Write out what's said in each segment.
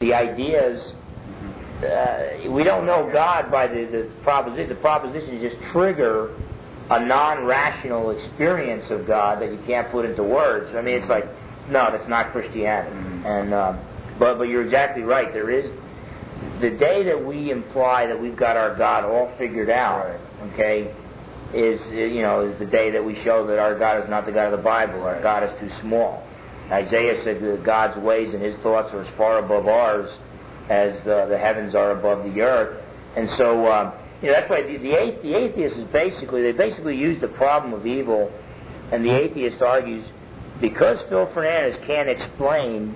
The ideas, we don't know God by the proposition. The propositions just trigger a non-rational experience of God that you can't put into words. I mean, it's like, no, that's not Christianity. And but you're exactly right. There is the day that we imply that we've got our God all figured out. Okay, is the day that we show that our God is not the God of the Bible. Our God is too small. Isaiah said that God's ways and His thoughts are as far above ours as the heavens are above the earth. And so, that's why the atheist is basically use the problem of evil, and the atheist argues, because Phil Fernandez can't explain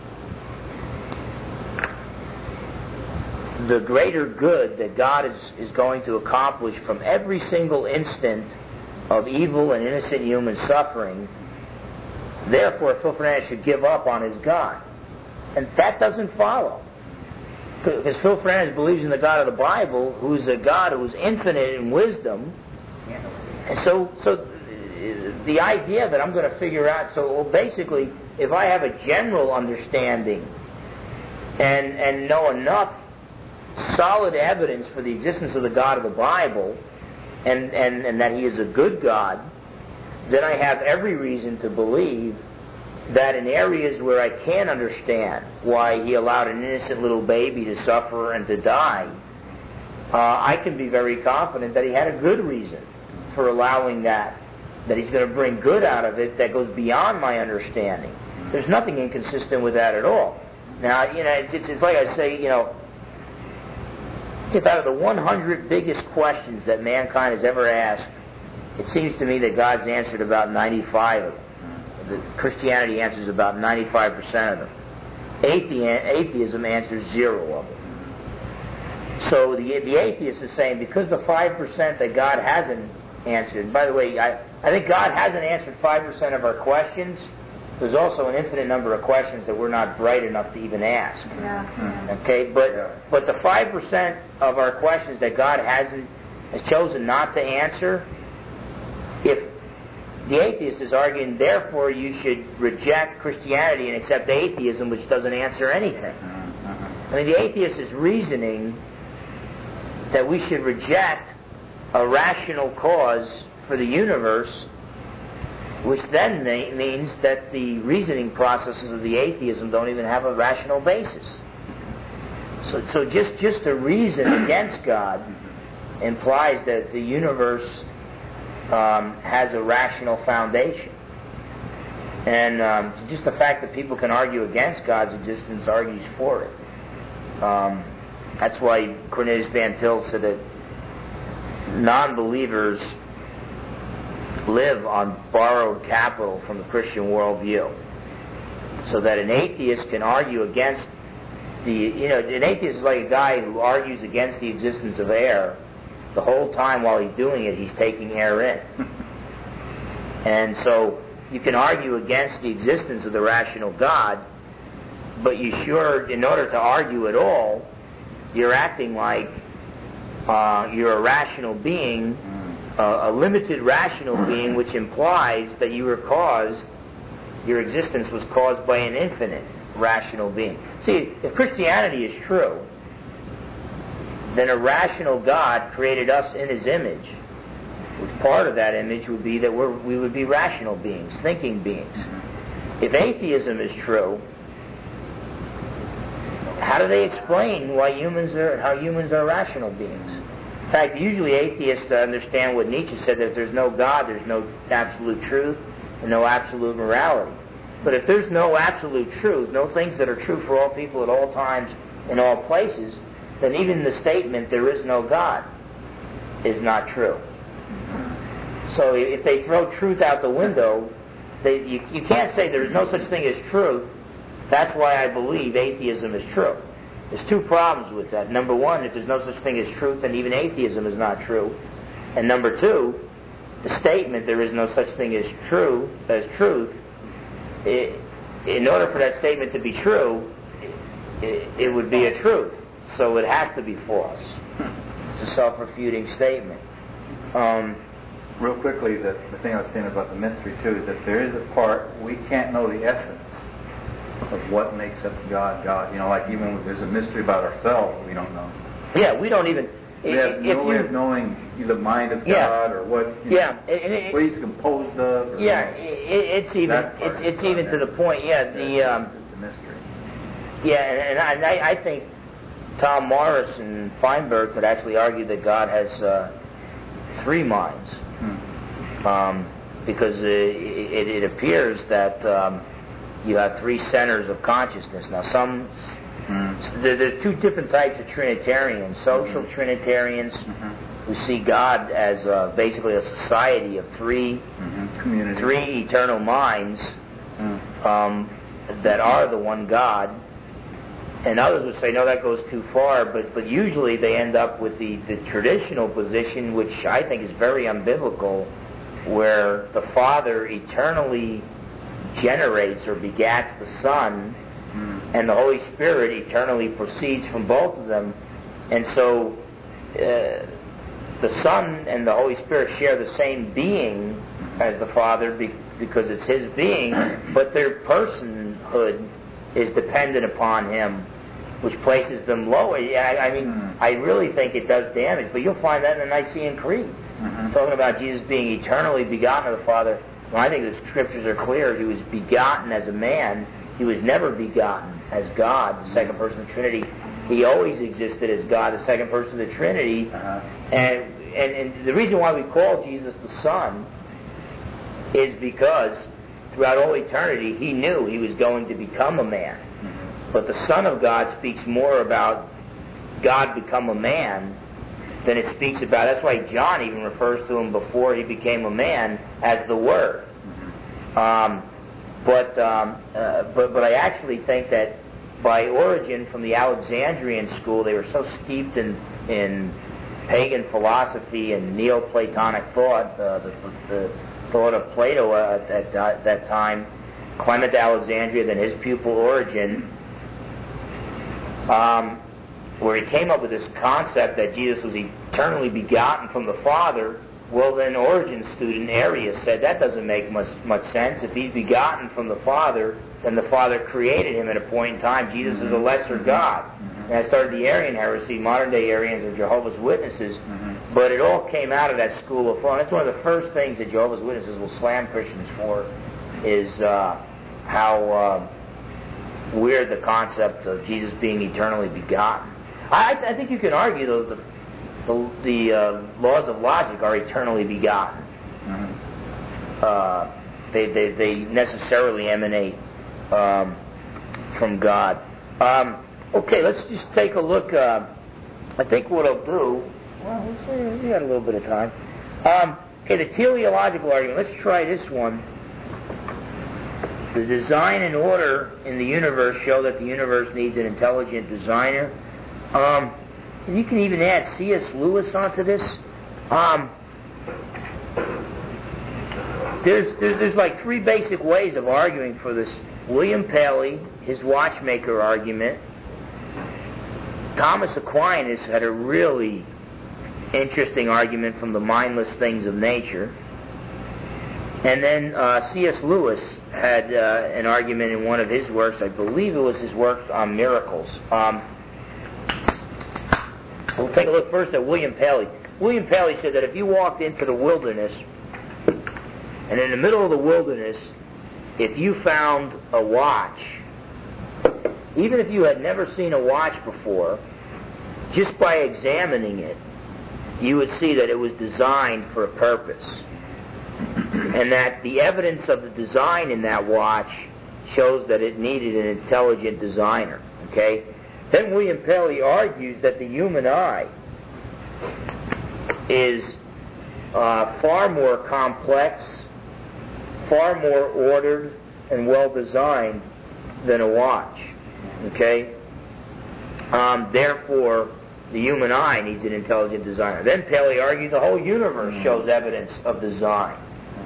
the greater good that God is going to accomplish from every single instant of evil and innocent human suffering, therefore Phil Fernandez should give up on his God. And that doesn't follow. Because Phil Fernandez believes in the God of the Bible, who's a God who is infinite in wisdom. And so the idea that I'm going to figure out, basically, if I have a general understanding and know enough solid evidence for the existence of the God of the Bible, and that He is a good God, then I have every reason to believe that in areas where I can't understand why He allowed an innocent little baby to suffer and to die, I can be very confident that He had a good reason for allowing that He's going to bring good out of it that goes beyond my understanding. There's nothing inconsistent with that at all. Now, it's like I say, if out of the 100 biggest questions that mankind has ever asked, it seems to me that God's answered about 95 of them. Christianity answers about 95% of them. Atheism answers 0 of them. So the atheist is saying, because the 5% that God hasn't answered, by the way, I think God hasn't answered 5% of our questions. There's also an infinite number of questions that we're not bright enough to even ask. Okay, but the 5% of our questions that God has chosen not to answer, if the atheist is arguing, therefore you should reject Christianity and accept atheism, which doesn't answer anything. I mean, the atheist is reasoning that we should reject a rational cause for the universe, which then means that the reasoning processes of the atheism don't even have a rational basis. So just to reason against God implies that the universe has a rational foundation. And just the fact that people can argue against God's existence argues for it. That's why Cornelius Van Til said that non-believers live on borrowed capital from the Christian worldview. So that an atheist can argue against an atheist is like a guy who argues against the existence of air. The whole time while he's doing it, he's taking air in. And so you can argue against the existence of the rational God, but in order to argue at all, you're acting like you're a rational being, a limited rational being, which implies that your existence was caused by an infinite rational being. See, if Christianity is true, then a rational God created us in His image, which part of that image would be that we would be rational beings, thinking beings. If atheism is true, how do they explain how humans are rational beings? In fact, usually atheists understand what Nietzsche said, that if there's no God, there's no absolute truth and no absolute morality. But if there's no absolute truth, no things that are true for all people at all times in all places, then even the statement, there is no God, is not true. So if they throw truth out the window, you can't say there is no such thing as truth. That's why I believe atheism is true. There's 2 problems with that. Number 1, if there's no such thing as truth, then even atheism is not true. And number 2, the statement, there is no such thing as truth, in order for that statement to be true, it would be a truth. So it has to be false. It's a self-refuting statement. Real quickly, the thing I was saying about the mystery too is that there is a part we can't know the essence, of what makes up God, God. You know, like even when there's a mystery about ourselves, we don't know. Yeah, we don't even. We have no way of knowing the mind of God or what. What He's composed of. It's even to the point. Yeah, it's a mystery. Yeah, and I think Tom Morris and Feinberg could actually argue that God has three minds, because it appears that you have three centers of consciousness. Now, there are two different types of Trinitarians. Social Trinitarians who see God as basically a society of three eternal minds that are the one God. And others would say, no, that goes too far. But usually they end up with the traditional position, which I think is very unbiblical, where the Father eternally generates or begats the Son, and the Holy Spirit eternally proceeds from both of them. And so the Son and the Holy Spirit share the same being as the Father because it's His being, but their personhood is dependent upon Him, which places them lower. I mean, I really think it does damage, but you'll find that in the Nicene Creed. Talking about Jesus being eternally begotten of the Father, well, I think the Scriptures are clear. He was begotten as a man. He was never begotten as God, the second person of the Trinity. He always existed as God, the second person of the Trinity. And the reason why we call Jesus the Son is because throughout all eternity He knew He was going to become a man. But the Son of God speaks more about God become a man than it speaks about. That's why John even refers to Him before He became a man as the Word. But I actually think that by origin from the Alexandrian school, they were so steeped in pagan philosophy and Neoplatonic thought, the thought of Plato at that time, Clement Alexandria, then his pupil Origen, where he came up with this concept that Jesus was eternally begotten from the Father. Well, then Origen's student Arius said that doesn't make much sense. If He's begotten from the Father, then the Father created Him at a point in time. Jesus is a lesser God. And that started the Arian heresy. Modern day Arians are Jehovah's Witnesses. But it all came out of that school of thought. That's one of the first things that Jehovah's Witnesses will slam Christians for, is how weird the concept of Jesus being eternally begotten. I think you can argue, though, the laws of logic are eternally begotten. They necessarily emanate from God. Okay, let's just take a look. I think what I'll do, well, let's see, we got a little bit of time. Okay, the teleological argument. Let's try this one. The design and order in the universe show that the universe needs an intelligent designer. You can even add C.S. Lewis onto this. There's like three basic ways of arguing for this. William Paley, his watchmaker argument. Thomas Aquinas had a really interesting argument from the mindless things of nature. And then C.S. Lewis had an argument in one of his works. I believe it was his work on miracles. We'll take a look first at William Paley. William Paley said that if you walked into the wilderness, and in the middle of the wilderness, if you found a watch, even if you had never seen a watch before, just by examining it, you would see that it was designed for a purpose. And that the evidence of the design in that watch shows that it needed an intelligent designer. Okay? Then William Paley argues that the human eye is far more complex, far more ordered, and well-designed than a watch. Okay? Therefore, the human eye needs an intelligent designer. Then Paley argued the whole universe shows evidence of design.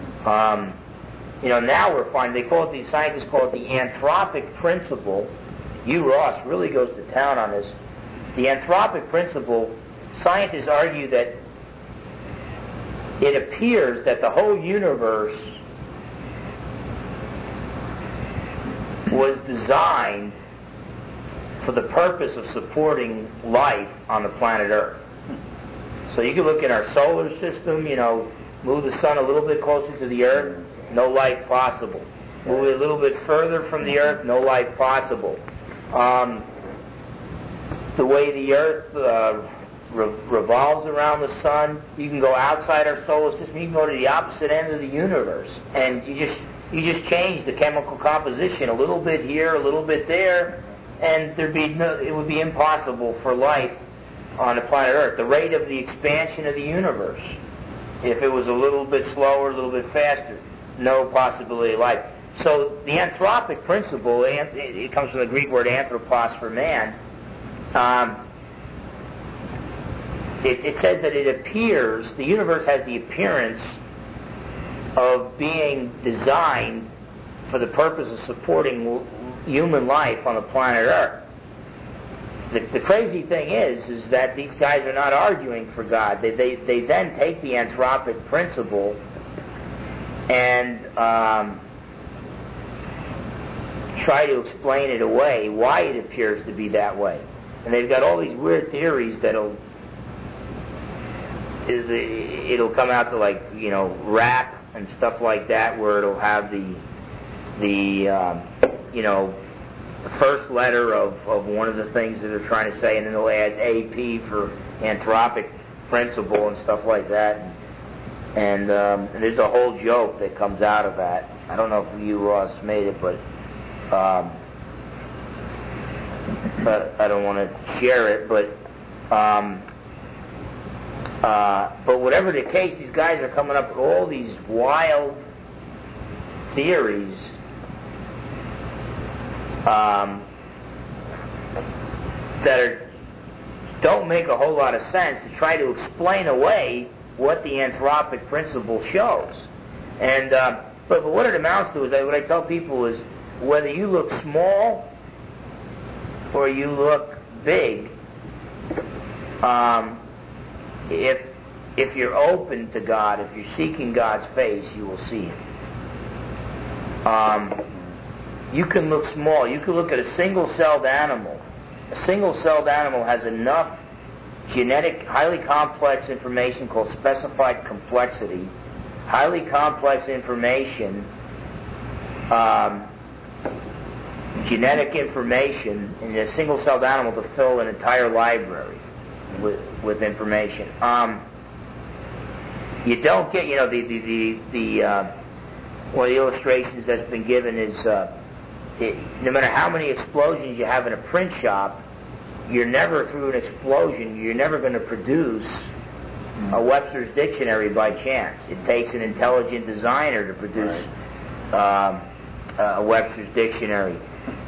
Now we're finding, these scientists call it the anthropic principle. Hugh Ross really goes to town on this. The anthropic principle, scientists argue that it appears that the whole universe was designed for the purpose of supporting life on the planet Earth. So you can look at our solar system, move the sun a little bit closer to the Earth, no life possible. Move it a little bit further from the Earth, no life possible. The way the Earth revolves around the sun, you can go outside our solar system, you can go to the opposite end of the universe, and you just change the chemical composition a little bit here, a little bit there, and it would be impossible for life on the planet Earth. The rate of the expansion of the universe, if it was a little bit slower, a little bit faster, no possibility of life. So the anthropic principle, it comes from the Greek word anthropos for man. It says that the universe has the appearance of being designed for the purpose of supporting human life on the planet Earth. The crazy thing is that these guys are not arguing for God. They then take the anthropic principle and try to explain it away, why it appears to be that way. And they've got all these weird theories that'll come out to rap and stuff like that, where it'll have the first letter of one of the things that they're trying to say, and then they'll add AP for anthropic principle and stuff like that. And there's a whole joke that comes out of that. I don't know if you, Ross, made it, but I don't want to share it. But whatever the case, these guys are coming up with all these wild theories that don't make a whole lot of sense to try to explain away what the anthropic principle shows. And but what it amounts to is what I tell people is, whether you look small or you look big, if you're open to God, if you're seeking God's face, you will see Him. You can look small. You can look at a single-celled animal. A single-celled animal has enough genetic, highly complex information called specified complexity, highly complex information, genetic information in a single-celled animal to fill an entire library with information. You don't get, one of the illustrations that's been given is no matter how many explosions you have in a print shop, you're never, through an explosion, you're never going to produce a Webster's Dictionary by chance. It takes an intelligent designer to produce a Webster's Dictionary.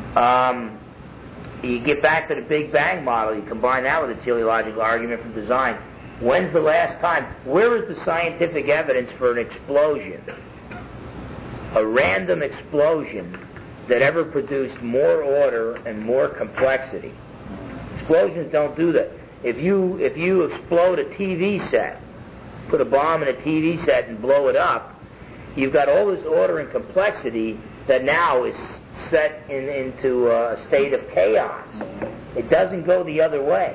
You get back to the Big Bang model, you combine that with a teleological argument from design. When's the last time? Where is the scientific evidence for an explosion? A random explosion that ever produced more order and more complexity. Explosions don't do that. If you explode a TV set, put a bomb in a TV set and blow it up, you've got all this order and complexity that now is set into a state of chaos. It doesn't go the other way.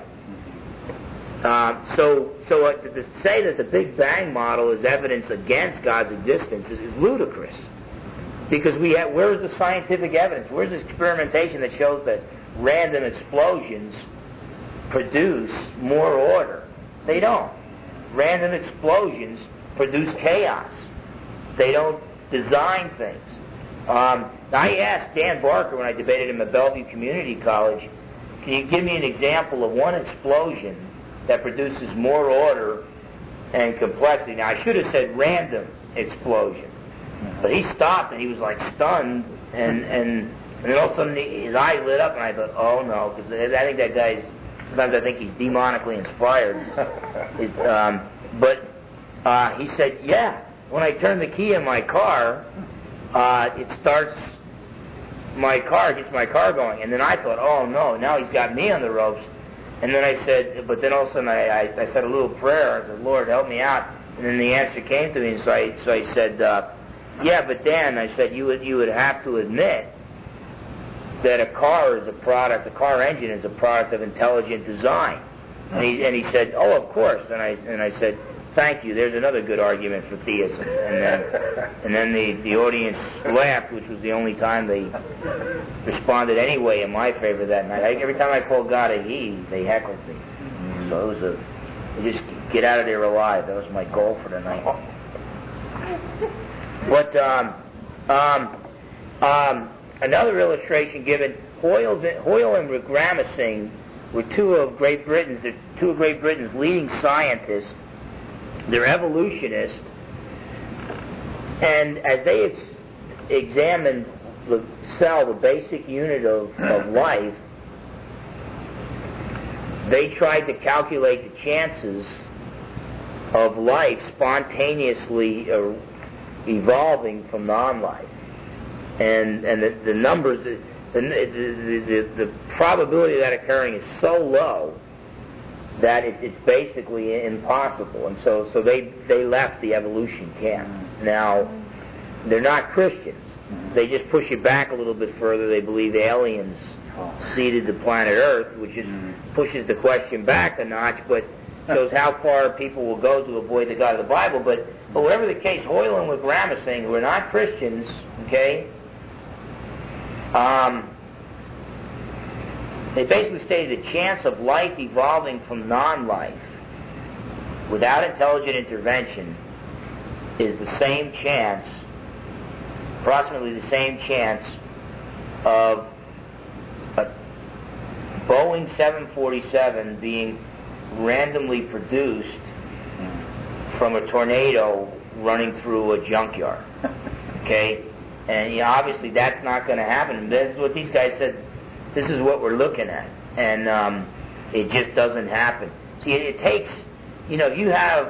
So to say that the Big Bang model is evidence against God's existence is ludicrous. Because where's the scientific evidence? Where's the experimentation that shows that random explosions produce more order? They don't. Random explosions produce chaos. They don't design things. I asked Dan Barker when I debated him at Bellevue Community College, can you give me an example of one explosion that produces more order and complexity? Now, I should have said random explosion. But he stopped and he was like stunned, and then all of a sudden his eyes lit up, and I thought, oh no, because I think that guy's, sometimes I think he's demonically inspired. But he said, yeah, when I turn the key in my car, it starts my car, gets my car going. And then I thought, oh no, now he's got me on the ropes. And then I said, but then all of a sudden I said a little prayer. I said, Lord, help me out. And then the answer came to me, and so I said, yeah, but Dan, I said, you would have to admit that a car engine is a product of intelligent design. And he said, oh, of course. And I said, thank you. There's another good argument for theism. And then the audience laughed, which was the only time they responded anyway in my favor that night. Every time I called God a he, they heckled me. So it was just get out of there alive. That was my goal for the night. But another illustration given: Hoyle and Ramesing were two of Great Britain's leading scientists. They're evolutionists, and as they examined the cell, the basic unit of life, they tried to calculate the chances of life spontaneously evolving from non-life, and the numbers, the probability of that occurring is so low that it's basically impossible. And so they left the evolution camp. Now, they're not Christians. They just push it back a little bit further. They believe aliens seeded the planet Earth, which just pushes the question back a notch, but shows how far people will go to avoid the God of the Bible. But whatever the case, Hoyle and Ramesing, who are not Christians, okay, they basically stated the chance of life evolving from non-life without intelligent intervention is the same chance, approximately the same chance, of a Boeing 747 being randomly produced from a tornado running through a junkyard. Okay? And obviously that's not going to happen. That's what these guys said. This is what we're looking at, and it just doesn't happen. See, it takes, you have.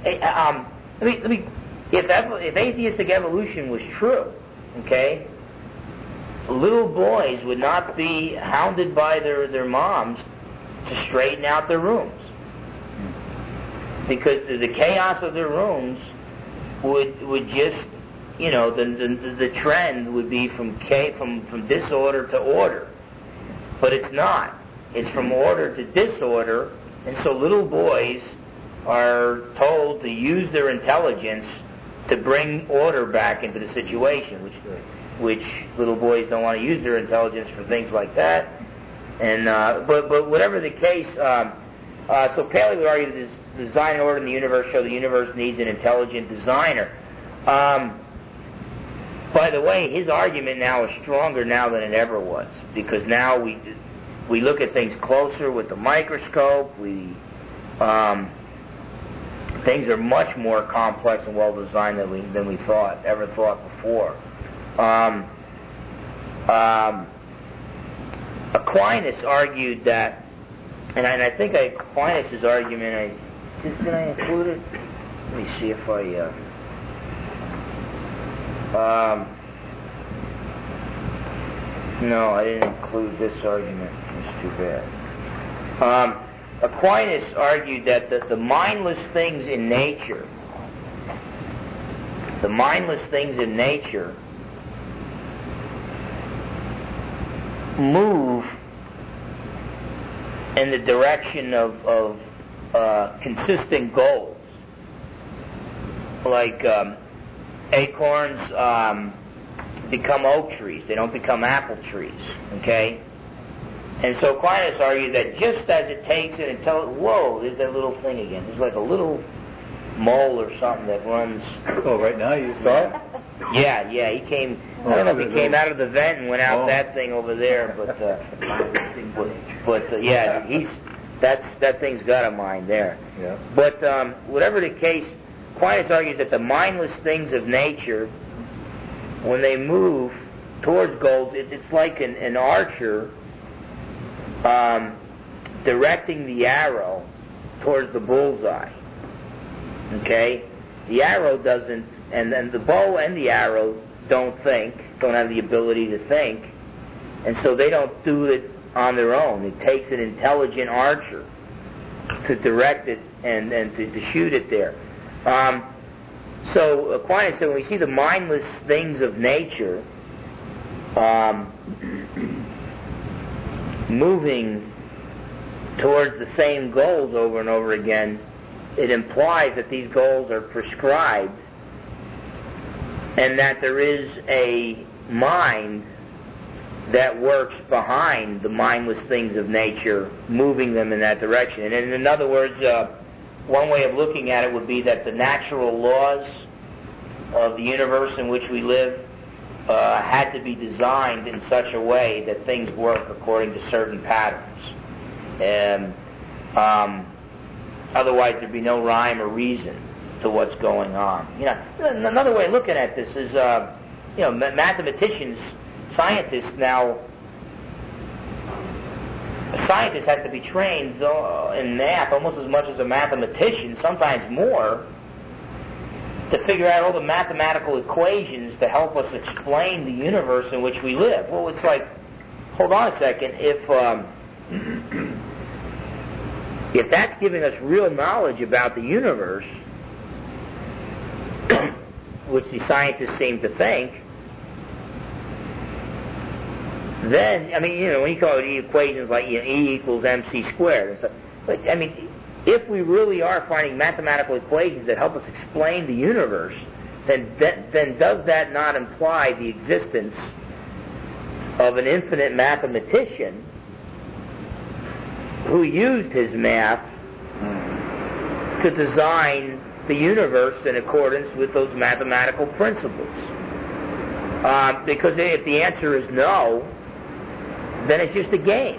If atheistic evolution was true, okay, little boys would not be hounded by their moms to straighten out their rooms, because the chaos of their rooms would just, the trend would be from disorder to order. But it's not. It's from order to disorder, and so little boys are told to use their intelligence to bring order back into the situation, which little boys don't want to use their intelligence for things like that. And but whatever the case, so Paley would argue that this design and order in the universe show the universe needs an intelligent designer. By the way, his argument now is stronger now than it ever was, because now we look at things closer with the microscope. Things are much more complex and well designed than we ever thought before. Aquinas argued that, and I think Aquinas' argument. Did I include it? Let me see if I. No, I didn't include this argument. It's too bad. Aquinas argued that the mindless things in nature, move in the direction of consistent goals. Like acorns become oak trees; they don't become apple trees. Okay. And so Aquinas argued that just as it takes an intelligent... Whoa, there's that little thing again. There's like a little mole or something that runs... Oh, right now you saw it? Yeah, he came... I don't know if he came out of the vent and went out that thing over there, but yeah, that thing's got a mind there. Yeah. But whatever the case, Aquinas argues that the mindless things of nature, when they move towards goals, it's like an archer directing the arrow towards the bullseye. Okay? The arrow doesn't, and the bow and the arrow don't have the ability to think, and so they don't do it on their own. It takes an intelligent archer to direct it and to shoot it there. So Aquinas said when we see the mindless things of nature, moving towards the same goals over and over again, it implies that these goals are prescribed and that there is a mind that works behind the mindless things of nature, moving them in that direction. And in other words, one way of looking at it would be that the natural laws of the universe in which we live had to be designed in such a way that things work according to certain patterns. And otherwise there'd be no rhyme or reason to what's going on. Another way of looking at this is, mathematicians, scientists now, a scientist has to be trained in math almost as much as a mathematician, sometimes more, to figure out all the mathematical equations to help us explain the universe in which we live. Well, it's like, hold on a second, if that's giving us real knowledge about the universe, which the scientists seem to think, then, when you call it equations like E equals mc squared and stuff, but if we really are finding mathematical equations that help us explain the universe, then does that not imply the existence of an infinite mathematician who used his math to design the universe in accordance with those mathematical principles? Because if the answer is no, then it's just a game.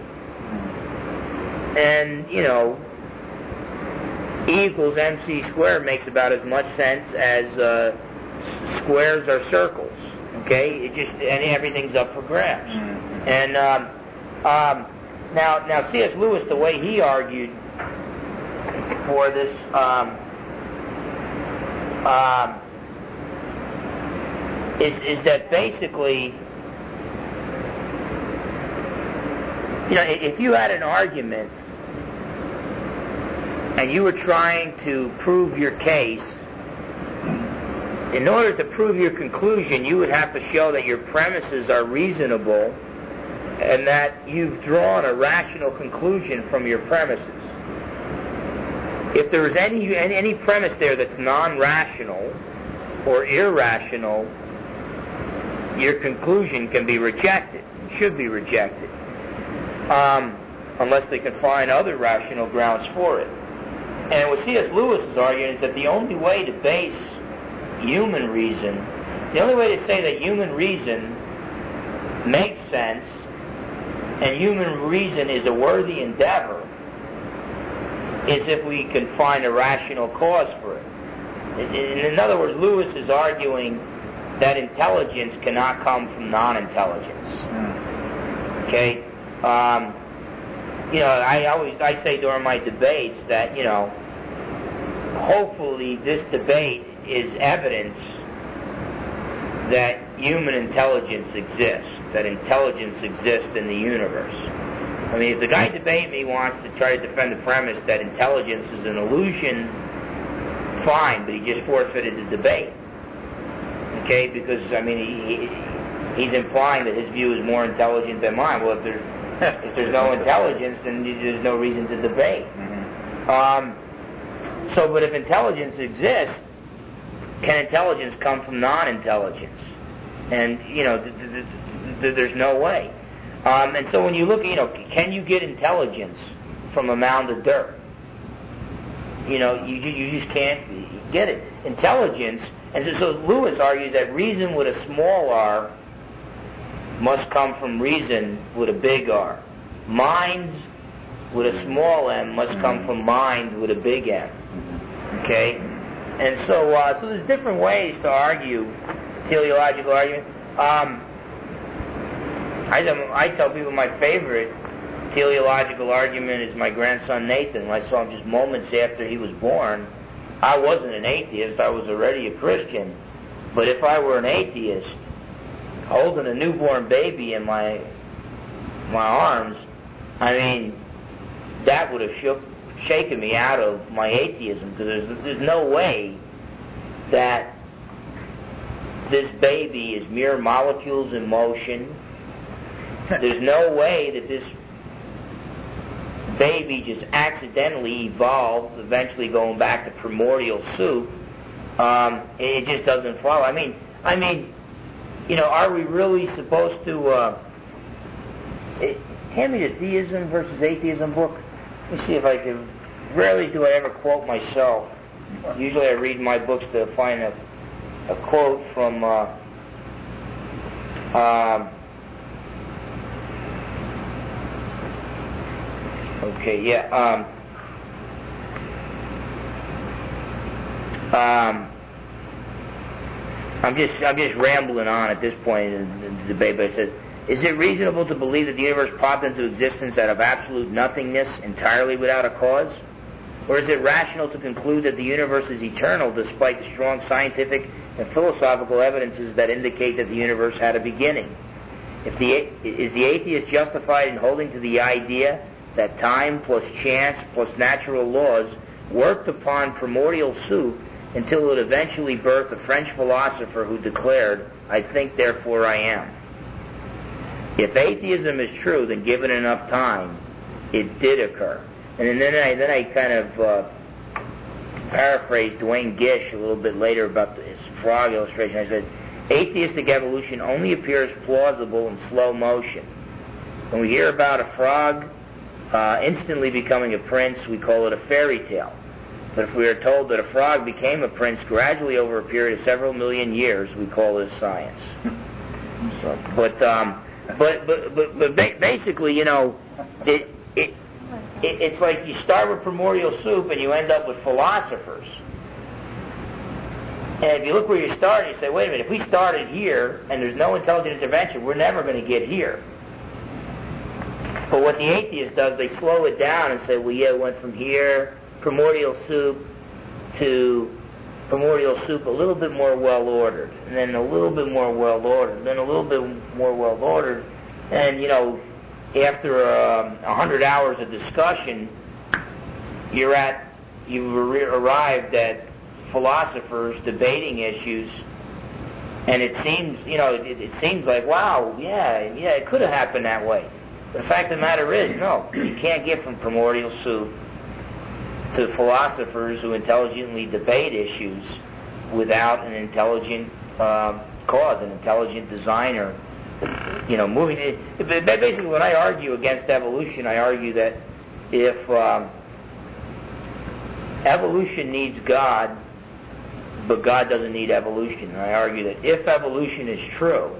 And, E equals mc squared makes about as much sense as squares are circles. Okay? And everything's up for grabs. And now C.S. Lewis, the way he argued for this is that basically, if you had an argument and you were trying to prove your case, in order to prove your conclusion, you would have to show that your premises are reasonable and that you've drawn a rational conclusion from your premises. If there is any premise there that's non-rational or irrational, your conclusion can be rejected, should be rejected, unless they can find other rational grounds for it. And what C.S. Lewis is arguing is that the only way to base human reason, the only way to say that human reason makes sense and human reason is a worthy endeavor is if we can find a rational cause for it. In other words, Lewis is arguing that intelligence cannot come from non-intelligence. Okay? I say during my debates that, hopefully this debate is evidence that human intelligence exists, that intelligence exists in the universe. If the guy debating me wants to try to defend the premise that intelligence is an illusion, fine, but he just forfeited the debate. Okay, because he's implying that his view is more intelligent than mine. Well, if there's no intelligence, then there's no reason to debate. But if intelligence exists, can intelligence come from non-intelligence? And there's no way. And so when you look, can you get intelligence from a mound of dirt? You just can't get it. Intelligence, and so Lewis argues that reason with a small r must come from reason with a big R. Mind with a small m must come from mind with a big M. Okay? And so there's different ways to argue teleological argument. I tell people my favorite teleological argument is my grandson Nathan. I saw him just moments after he was born. I wasn't an atheist. I was already a Christian. But if I were an atheist, holding a newborn baby in my arms, that would have shaken me out of my atheism, because there's no way that this baby is mere molecules in motion. There's no way that this baby just accidentally evolves, eventually going back to primordial soup, it just doesn't follow. I mean, are we really supposed to... hand me the Theism versus Atheism book. Let me see if I can... Rarely do I ever quote myself. Usually I read my books to find a quote from... I'm just rambling on at this point in the debate, but it says, is it reasonable to believe that the universe popped into existence out of absolute nothingness, entirely without a cause? Or is it rational to conclude that the universe is eternal despite the strong scientific and philosophical evidences that indicate that the universe had a beginning? Is the atheist justified in holding to the idea that time plus chance plus natural laws worked upon primordial soup until it eventually birthed a French philosopher who declared, "I think, therefore I am"? If atheism is true, then given enough time, it did occur. And then I kind of paraphrased Duane Gish a little bit later about his frog illustration. I said, atheistic evolution only appears plausible in slow motion. When we hear about a frog instantly becoming a prince, we call it a fairy tale. But if we are told that a frog became a prince gradually over a period of several million years, we call it science. But basically, it's like you start with primordial soup and you end up with philosophers. And if you look where you start, you say, wait a minute, if we started here and there's no intelligent intervention, we're never going to get here. But what the atheist does, they slow it down and say, well, yeah, it went from here, primordial soup, to primordial soup a little bit more well-ordered, and then a little bit more well-ordered, and then a little bit more well-ordered, and, after 100 hours of discussion, you've arrived at philosophers debating issues, and it seems, it seems like, wow, yeah, it could have happened that way. But the fact of the matter is, no, you can't get from primordial soup to philosophers who intelligently debate issues without an intelligent cause, an intelligent designer. Moving it. Basically, when I argue against evolution, I argue that if evolution needs God, but God doesn't need evolution, and I argue that if evolution is true,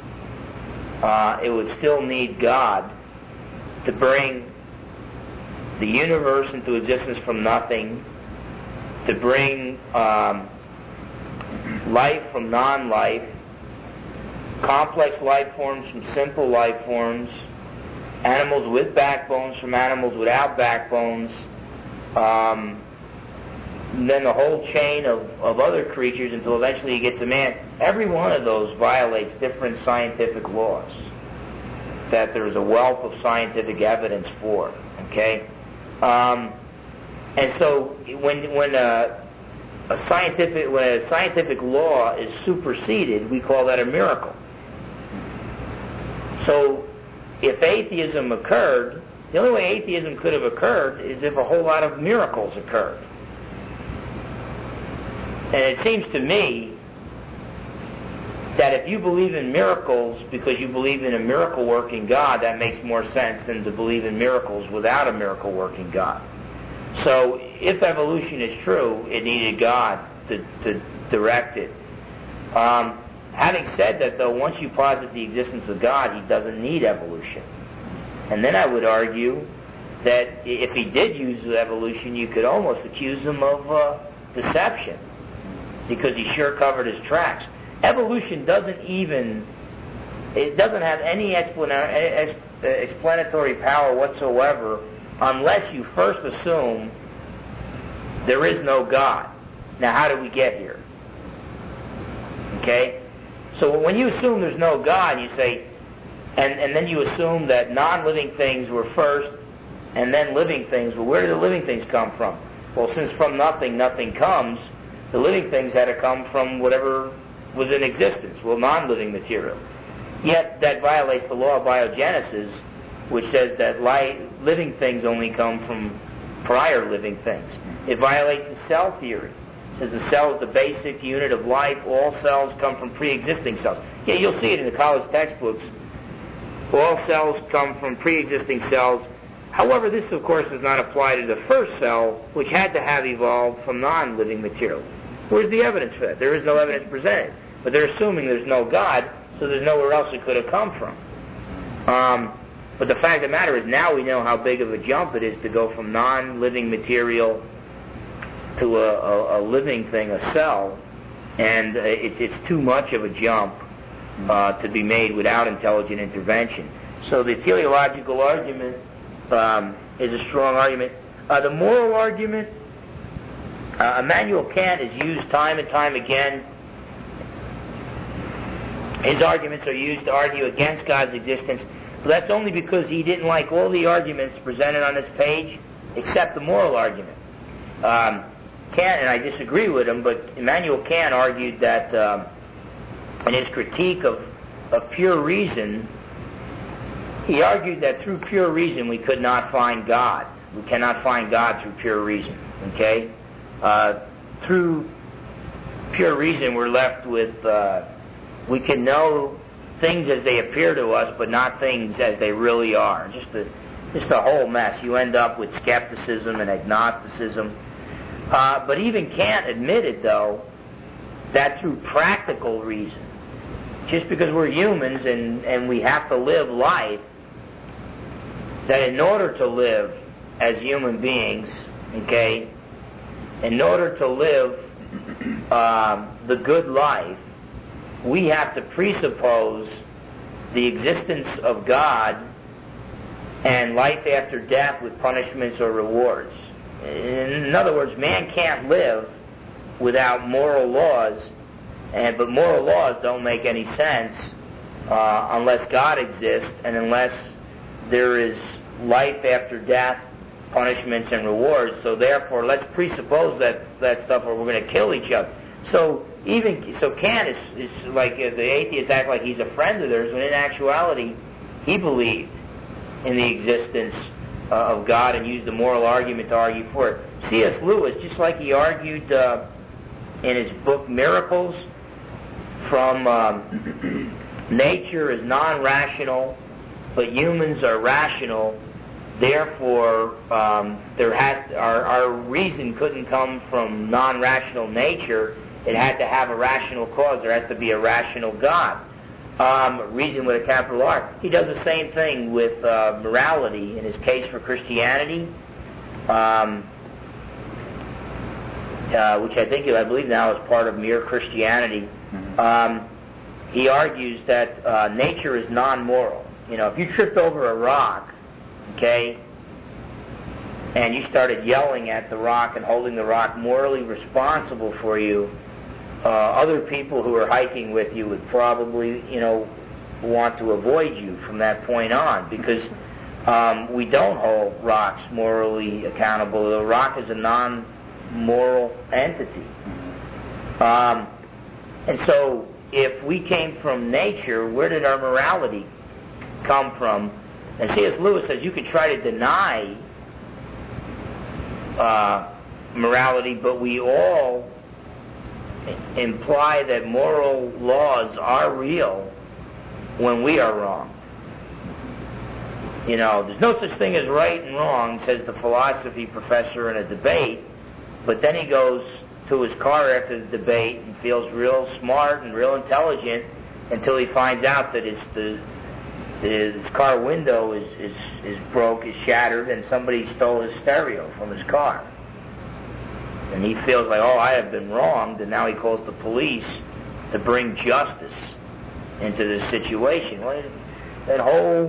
it would still need God to bring the universe into existence from nothing, to bring life from non-life, complex life forms from simple life forms, animals with backbones from animals without backbones, and then the whole chain of other creatures until eventually you get to man. Every one of those violates different scientific laws that there is a wealth of scientific evidence for. Okay? And so when a scientific law is superseded, we call that a miracle. So if atheism occurred, the only way atheism could have occurred is if a whole lot of miracles occurred. And it seems to me that if you believe in miracles because you believe in a miracle-working God, that makes more sense than to believe in miracles without a miracle-working God. So if evolution is true, it needed God to direct it. Having said that, though, once you posit the existence of God, he doesn't need evolution. And then I would argue that if he did use evolution, you could almost accuse him of deception, because he sure covered his tracks. Evolution doesn't have any explanatory power whatsoever unless you first assume there is no God. Now, how did we get here? Okay? So when you assume there's no God, you say, and then you assume that non-living things were first, and then living things. Well, where do the living things come from? Well, since from nothing, nothing comes, the living things had to come from whatever was in existence, well, non-living material. Yet that violates the law of biogenesis, which says that living things only come from prior living things. It violates the cell theory. It says the cell is the basic unit of life. All cells come from pre-existing cells. Yeah, you'll see it in the college textbooks. All cells come from pre-existing cells. However, this, of course, does not apply to the first cell, which had to have evolved from non-living material. Where's the evidence for that? There is no evidence presented. But they're assuming there's no God, so there's nowhere else it could have come from. But the fact of the matter is, now we know how big of a jump it is to go from non-living material to a living thing, a cell, and it's too much of a jump to be made without intelligent intervention. So the teleological argument is a strong argument. The moral argument, Immanuel Kant is used time and time again. His arguments are used to argue against God's existence, but that's only because he didn't like all the arguments presented on this page except the moral argument. Kant, and I disagree with him, but Immanuel Kant argued that in his critique of pure reason, he argued that through pure reason we could not find God. We cannot find God through pure reason. Okay? Through pure reason we're left with, we can know things as they appear to us, but not things as they really are. Just a whole mess. You end up with skepticism and agnosticism. But even Kant admitted, though, that through practical reason, just because we're humans and we have to live life, that in order to live as human beings, okay, in order to live the good life, we have to presuppose the existence of God and life after death with punishments or rewards. In other words, man can't live without moral laws, but moral laws don't make any sense unless God exists and unless there is life after death, punishments and rewards. So therefore, let's presuppose that stuff, or we're going to kill each other. So Kant is like the atheists act like he's a friend of theirs, when in actuality he believed in the existence of God and used the moral argument to argue for it. C.S. Lewis, just like he argued in his book Miracles, from nature is non-rational, but humans are rational. Therefore, our reason couldn't come from non-rational nature. It had to have a rational cause. There has to be a rational God. Reason with a capital R. He does the same thing with morality in his case for Christianity, which I believe now is part of Mere Christianity. He argues that nature is non-moral. If you tripped over a rock, okay, and you started yelling at the rock and holding the rock morally responsible for you, other people who are hiking with you would probably, want to avoid you from that point on, because we don't hold rocks morally accountable. The rock is a non-moral entity. And so, if we came from nature, where did our morality come from? And C.S. Lewis says you could try to deny morality, but we all imply that moral laws are real when we are wrong. There's no such thing as right and wrong, says the philosophy professor in a debate, but then he goes to his car after the debate and feels real smart and real intelligent until he finds out that his car window is broke, is shattered, and somebody stole his stereo from his car. And he feels like, I have been wronged, and now he calls the police to bring justice into this situation. Well, that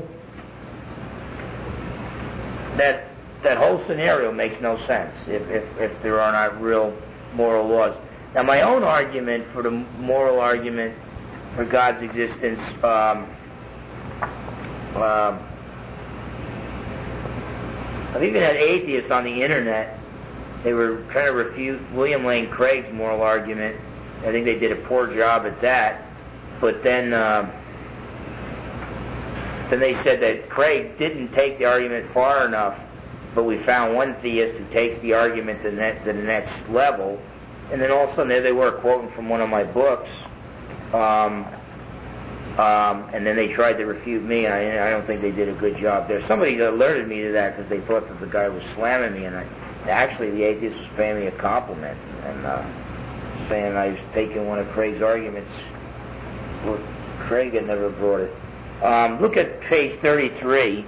whole scenario makes no sense if there are not real moral laws. Now, my own argument for the moral argument for God's existence, I've even had atheists on the internet. They were trying to refute William Lane Craig's moral argument. I think they did a poor job at that. But then Then they said that Craig didn't take the argument far enough, but we found one theist who takes the argument to the next level. And then all of a sudden there they were quoting from one of my books. And then they tried to refute me, and I don't think they did a good job there. Somebody alerted me to that because they thought that the guy was slamming me, and actually the atheist was paying me a compliment and saying I was taking one of Craig's arguments. Well, Craig had never brought it. Look at page 33.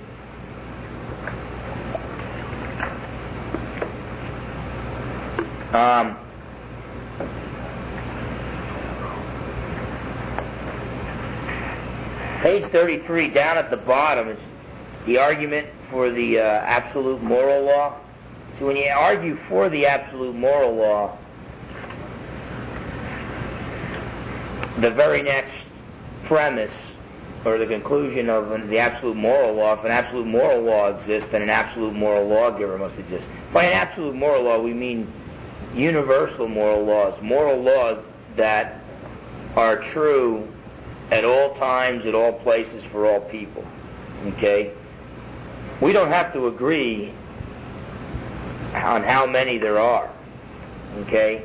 Page 33, down at the bottom, it's the argument for the absolute moral law. So when you argue for the absolute moral law, the very next premise or the conclusion of the absolute moral law, if an absolute moral law exists, then an absolute moral lawgiver must exist. By an absolute moral law, we mean universal moral laws that are true at all times, at all places, for all people. Okay? We don't have to agree on how many there are. Okay?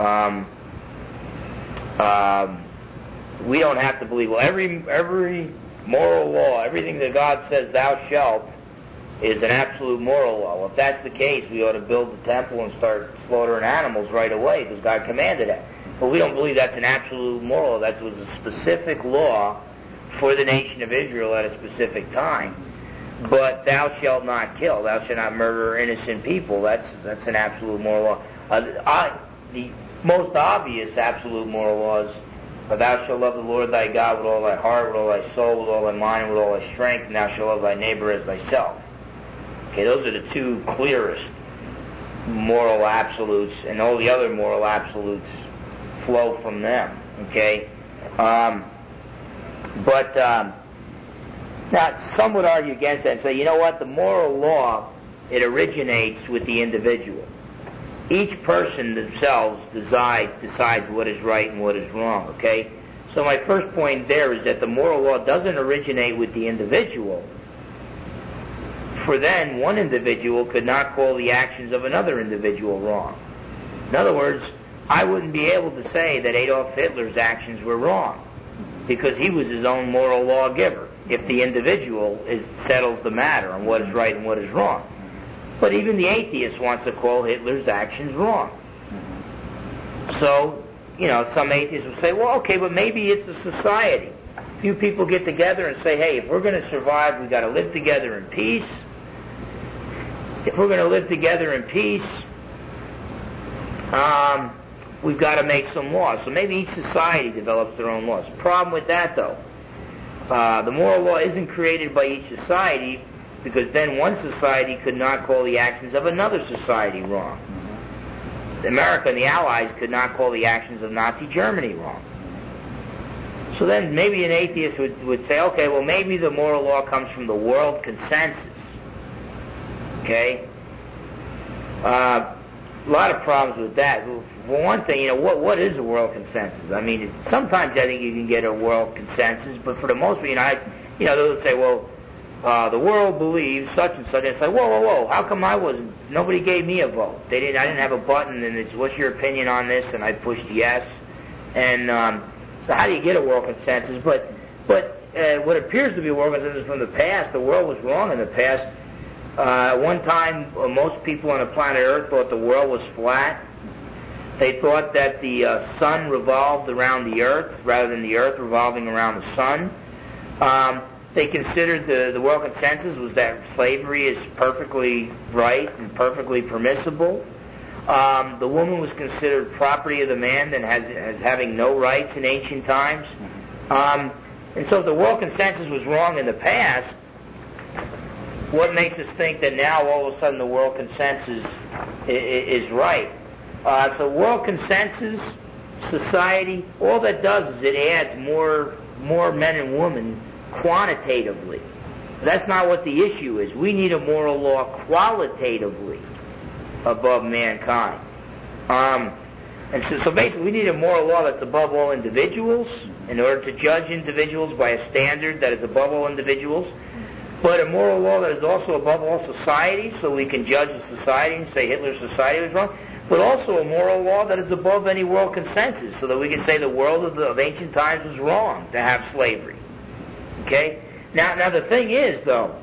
We don't have to believe, well, every moral law, everything that God says thou shalt, is an absolute moral law. Well, if that's the case, we ought to build the temple and start slaughtering animals right away because God commanded it. But we don't believe that's an absolute moral. That was a specific law for the nation of Israel at a specific time. But thou shalt not kill. Thou shalt not murder innocent people. That's an absolute moral law. The most obvious absolute moral laws are thou shalt love the Lord thy God with all thy heart, with all thy soul, with all thy mind, with all thy strength, and thou shalt love thy neighbor as thyself. Okay, those are the two clearest moral absolutes, and all the other moral absolutes flow from them. Okay, but now some would argue against that and say, you know what? The moral law, it originates with the individual. Each person themselves decides what is right and what is wrong. Okay, so my first point there is that the moral law doesn't originate with the individual. For then, one individual could not call the actions of another individual wrong. In other words, I wouldn't be able to say that Adolf Hitler's actions were wrong because he was his own moral lawgiver if the individual settles the matter on what is right and what is wrong. But even the atheist wants to call Hitler's actions wrong. So, some atheists will say, well, okay, but maybe it's a society. A few people get together and say, hey, if we're going to survive, we've got to live together in peace. If we're going to live together in peace, we've got to make some laws. So maybe each society develops their own laws. Problem with that, though, the moral law isn't created by each society because then one society could not call the actions of another society wrong. America and the Allies could not call the actions of Nazi Germany wrong. So then maybe an atheist would say, okay, well maybe the moral law comes from the world consensus. Okay? A lot of problems with that. For one thing, what is a world consensus? I mean, sometimes I think you can get a world consensus, but for the most part, they'll say, well, the world believes such and such. And it's like, whoa, how come nobody gave me a vote? I didn't have a button, and it's, what's your opinion on this? And I pushed yes. And so how do you get a world consensus? But what appears to be a world consensus from the past, the world was wrong in the past. At one time, most people on the planet Earth thought the world was flat. They thought that the sun revolved around the earth rather than the earth revolving around the sun. They considered the world consensus was that slavery is perfectly right and perfectly permissible. The woman was considered property of the man and as having no rights in ancient times. And so if the world consensus was wrong in the past, what makes us think that now all of a sudden the world consensus is right? So world consensus, society, all that does is it adds more men and women quantitatively. That's not what the issue is. We need a moral law qualitatively above mankind. And so basically we need a moral law that's above all individuals, in order to judge individuals by a standard that is above all individuals, but a moral law that is also above all societies, so we can judge a society and say Hitler's society was wrong, but also a moral law that is above any world consensus, so that we can say the world of ancient times was wrong to have slavery. Okay? Now the thing is, though,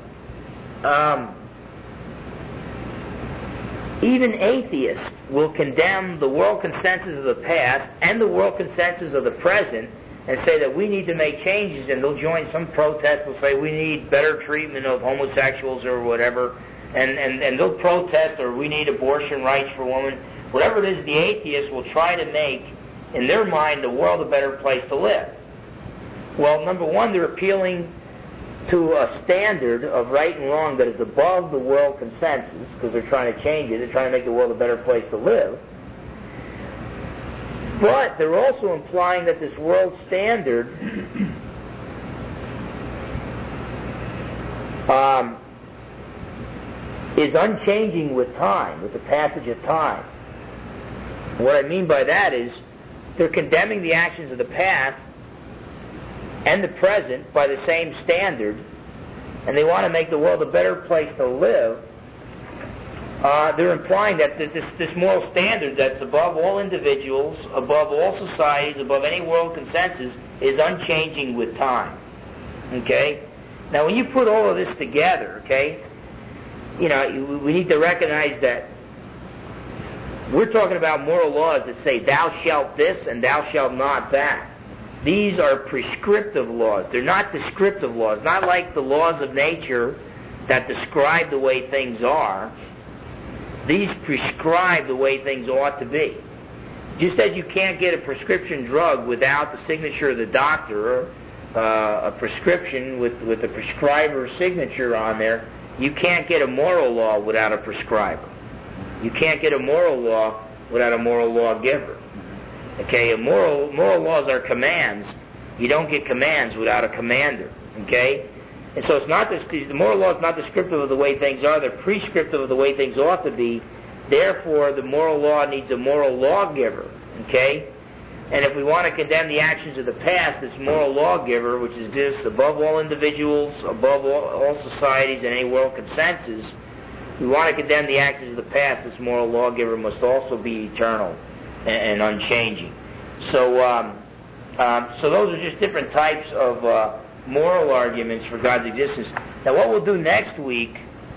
even atheists will condemn the world consensus of the past and the world consensus of the present and say that we need to make changes, and they'll join some protest. They'll say we need better treatment of homosexuals or whatever, and they'll protest, or we need abortion rights for women. Whatever it is, the atheists will try to make, in their mind, the world a better place to live. Well, number one, they're appealing to a standard of right and wrong that is above the world consensus, because they're trying to change it. They're trying to make the world a better place to live. But they're also implying that this world standard is unchanging with time, with the passage of time. What I mean by that is they're condemning the actions of the past and the present by the same standard, and they want to make the world a better place to live. They're implying that this moral standard that's above all individuals, above all societies, above any world consensus, is unchanging with time. Okay? Now, when you put all of this together, okay, we need to recognize that we're talking about moral laws that say, thou shalt this and thou shalt not that. These are prescriptive laws. They're not descriptive laws. Not like the laws of nature that describe the way things are. These prescribe the way things ought to be. Just as you can't get a prescription drug without the signature of the doctor, a prescription with the prescriber's signature on there, you can't get a moral law without a prescriber. You can't get a moral law without a moral lawgiver. Okay, moral laws are commands. You don't get commands without a commander. Okay? And so the moral law is not descriptive of the way things are, they're prescriptive of the way things ought to be. Therefore, the moral law needs a moral lawgiver. Okay? And if we want to condemn the actions of the past, this moral lawgiver, which exists above all individuals, above all societies, and any world consensus, we want to condemn the actions of the past, this moral lawgiver must also be eternal and unchanging. So those are just different types of moral arguments for God's existence. Now, what we'll do next week,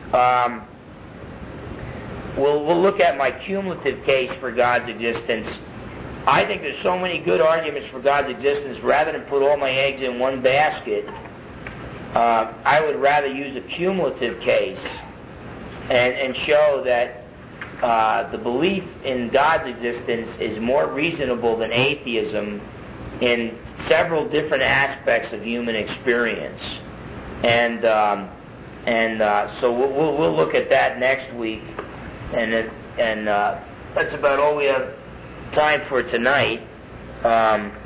we'll look at my cumulative case for God's existence. I think there's so many good arguments for God's existence. Rather than put all my eggs in one basket, I would rather use a cumulative case and show that the belief in God's existence is more reasonable than atheism in several different aspects of human experience, and so we'll look at that next week, and that's about all we have time for tonight.